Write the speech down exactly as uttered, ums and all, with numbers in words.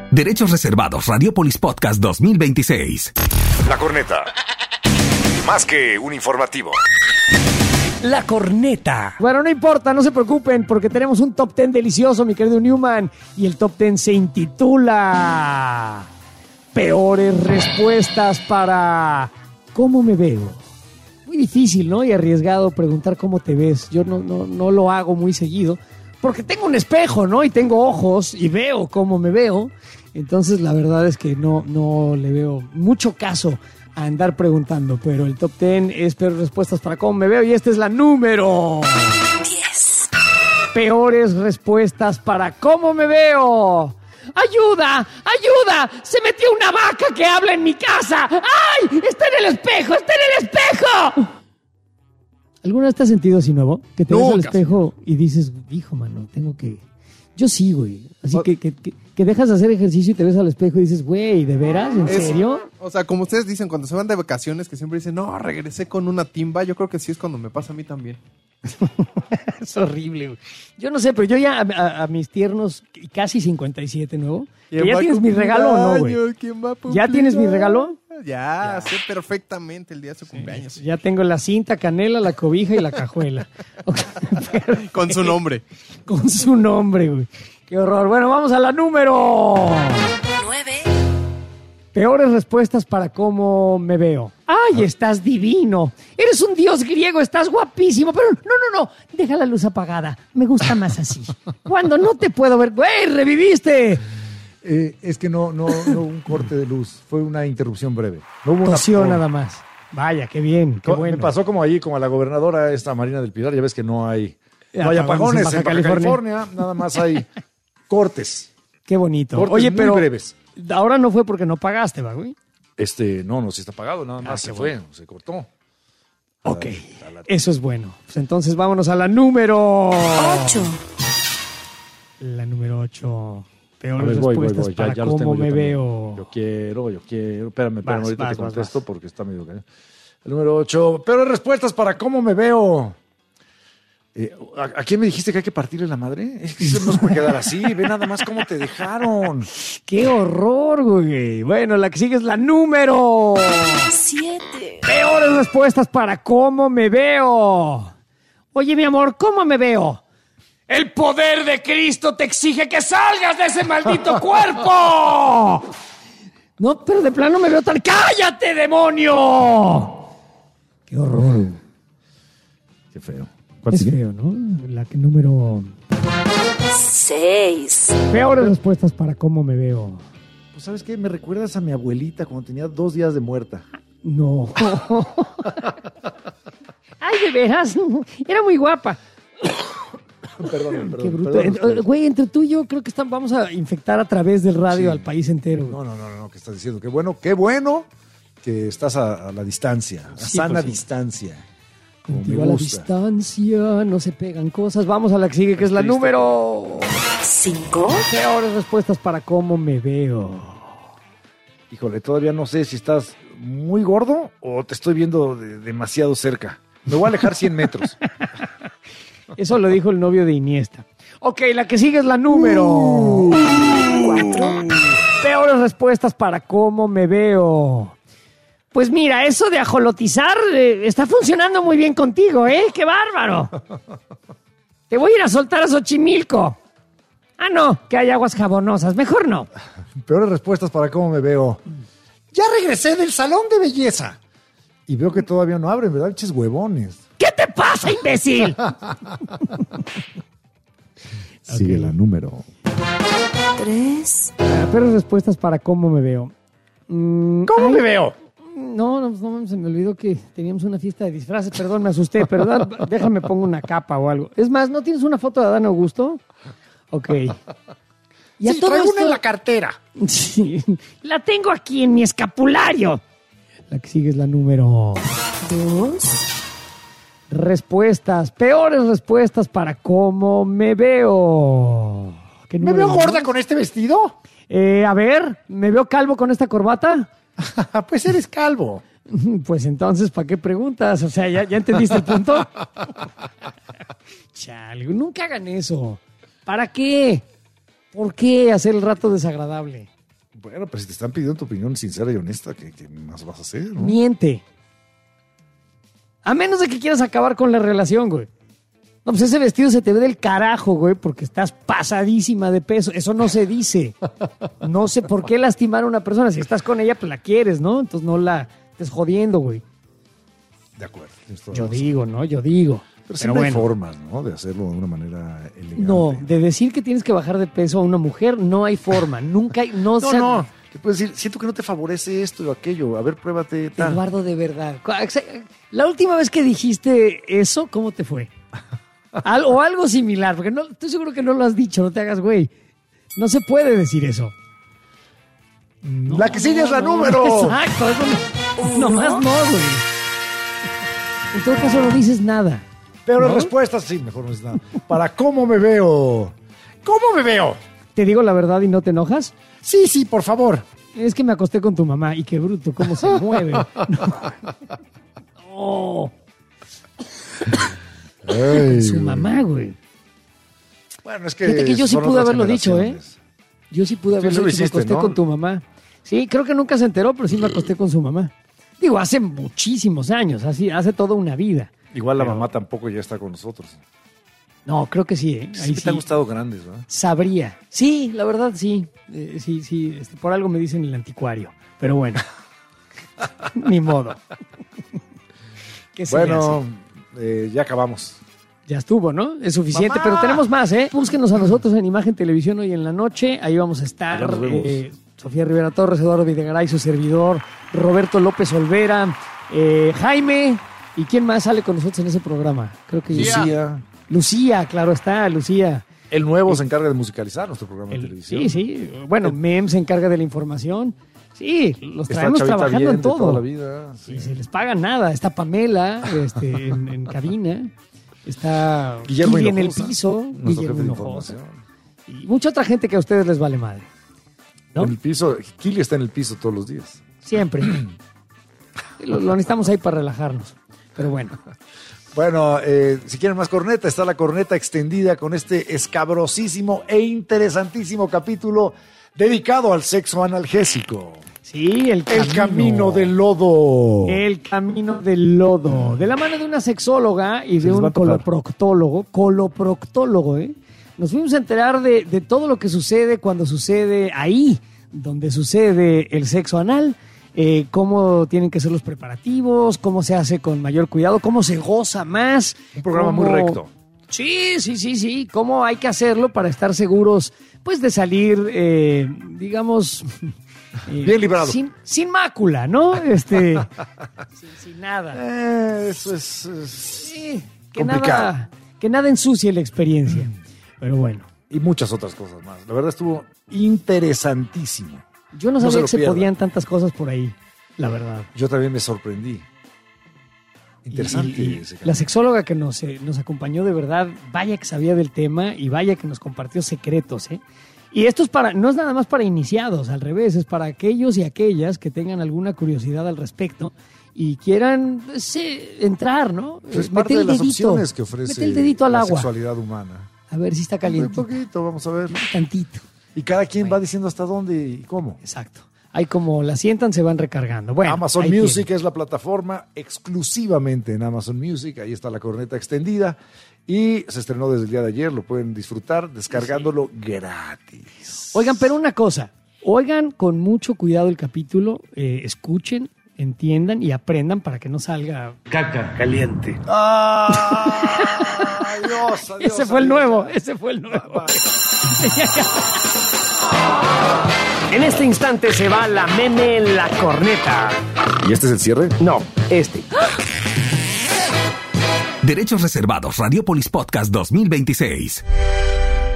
Derechos reservados. Radiopolis Podcast dos mil veintiséis. La Corneta. Más que un informativo. La Corneta. Bueno, no importa, no se preocupen, porque tenemos un top ten delicioso, mi querido Newman. Y el top ten se intitula Peores respuestas para ¿cómo me veo? Muy difícil, ¿no? Y arriesgado preguntar cómo te ves. Yo no, no, no lo hago muy seguido, porque tengo un espejo, ¿no? Y tengo ojos y veo cómo me veo. Entonces, la verdad es que no, no le veo mucho caso a andar preguntando, pero el top ten es peores respuestas para cómo me veo y esta es la número diez. Peores respuestas para cómo me veo. ¡Ayuda! ¡Ayuda! ¡Se metió una vaca que habla en mi casa! ¡Ay! ¡Está en el espejo! ¡Está en el espejo! ¿Alguna vez te has sentido así nuevo? Que te No, ves al casi espejo y dices, hijo, mano, tengo que... Yo sí, güey. Así que, que, que, que dejas de hacer ejercicio y te ves al espejo y dices, güey, ¿de veras? ¿En Es- serio? O sea, como ustedes dicen, cuando se van de vacaciones, que siempre dicen, no, regresé con una timba, yo creo que sí es cuando me pasa a mí también. Es horrible, güey. Yo no sé, pero yo ya a, a- a mis tiernos casi cincuenta y siete, nuevo. ¿Que ¿Ya tienes mi regalo o no, güey? ¿Quién va a ¿Ya tienes mi cumplir regalo? años? Ya, sé perfectamente el día de su cumpleaños. Ya tengo la cinta, canela, la cobija y la cajuela. Con su nombre. Con su nombre, güey. Qué horror. Bueno, vamos a la número nueve. Peores respuestas para cómo me veo. ¡Ay, estás divino! Eres un dios griego, estás guapísimo. Pero no, no, no. Deja la luz apagada. Me gusta más así. Cuando no te puedo ver. ¡Güey, reviviste! Eh, es que no, no, no hubo un corte de luz, fue una interrupción breve. No hubo una- Tosió no. nada más. Vaya, qué bien, qué Co- bueno. Me pasó como allí, como a la gobernadora esta Marina del Pilar, ya ves que no hay, no hay Apagones en apagones Baja en Baja California. California, nada más hay cortes. Qué bonito. Cortes Oye, muy pero breves. ahora no fue porque no pagaste, ¿va, güey? Este, no, no, sí está apagado, nada más Ah, se qué fue, se cortó. Ok, A la- eso es bueno. Pues entonces vámonos a la número ocho. La número ocho. A Peores ver, voy, voy, respuestas voy, ya, para ya los cómo tengo yo me también. veo. Yo quiero, yo quiero. Espérame, espérame, Vas, ahorita vas, te vas, contesto vas. porque está medio cañón. El número ocho, peores respuestas para cómo me veo. Eh, ¿a, a quién me dijiste que hay que partirle la madre? Es que eso no se puede quedar así. Ve nada más cómo te dejaron. ¡Qué horror, güey! Bueno, la que sigue es la número siete. Peores respuestas para cómo me veo. Oye, mi amor, ¿cómo me veo? El poder de Cristo te exige que salgas de ese maldito cuerpo. No, pero de plano me veo tan... ¡Cállate, demonio! ¡Qué horror! Qué feo. Es feo, ¿no? La que número... seis. Peores respuestas para cómo me veo. Pues, ¿sabes qué? Me recuerdas a mi abuelita cuando tenía dos días de muerta. No. Ay, de veras. Era muy guapa. Perdón, perdón. Qué bruto. perdón Eh, ustedes. Güey, entre tú y yo creo que están, vamos a infectar a través del radio Sí. al país entero. No, no, no, no, ¿qué estás diciendo? Qué bueno, qué bueno que estás a, a la distancia, a Sí, sana pues sí. distancia. Como Contigo me a la gusta. distancia, no se pegan cosas. Vamos a la que sigue, que es la triste. número... cinco. Peores respuestas para cómo me veo. Híjole, todavía no sé si estás muy gordo o te estoy viendo de- demasiado cerca. Me voy a alejar cien metros. Eso lo dijo el novio de Iniesta. Ok, la que sigue es la número... cuatro. Peores respuestas para cómo me veo. Pues mira, eso de ajolotizar eh, está funcionando muy bien contigo, ¿eh? ¡Qué bárbaro! Te voy a ir a soltar a Xochimilco. Ah, no, que hay aguas jabonosas. Mejor no. Peores respuestas para cómo me veo. Ya regresé del salón de belleza. Y veo que todavía no abren, ¿verdad? Pinches huevones. ¿Qué te pasa, imbécil? Sigue la número. tres. Ah, Peores respuestas para cómo me veo. Mm, ¿Cómo ay, me veo? No, no, no, se me olvidó que teníamos una fiesta de disfraces. Perdón, me asusté. Perdón, déjame pongo una capa o algo. Es más, ¿no tienes una foto de Adán Augusto? Ok. Y a Sí, todo traigo una esto- en la cartera. Sí, la tengo aquí en mi escapulario. La que sigue es la número... dos. Respuestas, peores respuestas para cómo me veo. ¿Qué ¿Me número veo es? gorda con este vestido? Eh, a ver, ¿me veo calvo con esta corbata? Pues eres calvo. Pues entonces, ¿para qué preguntas? O sea, ¿ya, ya entendiste el punto? Chale, nunca hagan eso. ¿Para qué? ¿Por qué hacer el rato desagradable? Bueno, pero si te están pidiendo tu opinión sincera y honesta, ¿qué, qué más vas a hacer? ¿No? Miente. A menos de que quieras acabar con la relación, güey. No, pues ese vestido se te ve del carajo, güey, porque estás pasadísima de peso. Eso no se dice. No sé por qué lastimar a una persona. Si estás con ella, pues la quieres, ¿no? Entonces no la estés jodiendo, güey. De acuerdo. tienes toda Yo la razón. digo, ¿no? Yo digo. Pero Pero siempre hay bueno. formas, ¿no? De hacerlo de una manera elegante. No, de decir que tienes que bajar de peso a una mujer, no hay forma. Nunca hay. No, No, se- no. Que puedes decir, siento que no te favorece esto o aquello. A ver, pruébate tal. Eduardo, de verdad. La última vez que dijiste eso, ¿cómo te fue? Al- o algo similar, porque no, estoy seguro que no lo has dicho, no te hagas güey. No se puede decir eso. No, La que sigue es la no, número. Exacto, eso no, nomás no, güey. En todo caso no dices nada. Pero ¿no? respuestas, sí, mejor no es nada. Para cómo me veo. ¿Cómo me veo? ¿Te digo la verdad y no te enojas? Sí, sí, por favor. Es que me acosté con tu mamá y qué bruto, cómo se mueve. No. No. Ay, Su güey. mamá, güey. Bueno, es que. Fíjate que yo sí son pude otras haberlo dicho, ¿eh? generaciones. Yo sí pude Sí, haberlo eso lo dicho, hiciste, me acosté ¿no? con tu mamá. Sí, creo que nunca se enteró, pero sí me acosté con su mamá. Digo, hace muchísimos años, así, hace toda una vida. Igual la Pero- mamá tampoco ya está con nosotros. No, creo que sí, ¿eh? Ahí Siempre te sí han gustado grandes, ¿verdad? sabría. Sí, la verdad sí. Eh, sí, sí, este, por algo me dicen el anticuario. Pero bueno, ni modo. ¿Qué se le Bueno, hace? eh, ya acabamos. Ya estuvo, ¿no? Es suficiente, ¡Mamá! pero tenemos más, ¿eh? Búsquenos a nosotros en Imagen Televisión hoy en la noche. Ahí vamos a Allá estar. nos vemos. eh, Sofía Rivera Torres, Eduardo Videgaray, su servidor, Roberto López Olvera, eh, Jaime. ¿Y quién más sale con nosotros en ese programa? Creo que Lucía. Lucía, claro está, Lucía. El nuevo se encarga de musicalizar nuestro programa de El- televisión. sí, sí. Bueno, Mem se encarga de la información. Sí, los Está traemos Chavita trabajando bien en de toda todo. la vida. Sí. Y se les paga nada. Está Pamela este, en, en cabina. Está Guillermo Kili en el Hinojosa, piso. nuestro Guillermo jefe de Hinojosa. información. Y mucha otra gente que a ustedes les vale madre. ¿no? En el piso, Kili está en el piso todos los días. Siempre. lo, lo necesitamos ahí para relajarnos. Pero bueno. Bueno, eh, si quieren más corneta, está la corneta extendida con este escabrosísimo e interesantísimo capítulo dedicado al sexo analgésico. Sí, el camino. El camino del lodo. El camino del lodo. De la mano de una sexóloga y Se de les va un a tocar. coloproctólogo. Coloproctólogo, ¿eh? Nos fuimos a enterar de, de todo lo que sucede cuando sucede ahí, donde sucede el sexo anal. Eh, cómo tienen que ser los preparativos, cómo se hace con mayor cuidado, cómo se goza más. Un programa muy cómo- recto. Sí, sí, sí, sí. Cómo hay que hacerlo para estar seguros, pues, de salir, eh, digamos... eh, Bien librado. Sin, sin mácula, ¿no? Este, sin, sin nada. Eh, eso es, es Sí, que complicado. nada, que nada ensucie la experiencia. Pero bueno, Y muchas otras cosas más. La verdad estuvo interesantísimo. yo no No sabía se lo que se pierdan. podían tantas cosas por ahí, la verdad. Yo también me sorprendí. Interesante. Y- y ese la camino. sexóloga que nos, eh, nos acompañó de verdad, vaya que sabía del tema y vaya que nos compartió secretos, ¿eh? Y esto es para, no es nada más para iniciados, al revés, es para aquellos y aquellas que tengan alguna curiosidad al respecto y quieran pues, eh, entrar, ¿no? Pues es Eh, parte mete de el las dedito, opciones que ofrece mete el dedito al la agua, sexualidad humana. a ver si está Un caliente, poquito, vamos a ver. tantito. Y cada quien va diciendo hasta dónde y cómo. Exacto. Ahí como la sientan, se van recargando. Bueno, Amazon ahí Music tienen. es la plataforma exclusivamente en Amazon Music. Ahí está la corneta extendida. Y se estrenó desde el día de ayer. Lo pueden disfrutar descargándolo gratis. Oigan, pero una cosa. Oigan con mucho cuidado el capítulo. eh, escuchen, entiendan y aprendan para que no salga... Caca caliente. ¡Ah! Adiós, adiós, ese fue el adiós. nuevo, ese fue el nuevo. Bye. En este instante se va la meme en la corneta. ¿Y este es el cierre? No, este. Derechos reservados. Radiopolis Podcast dos mil veintiséis.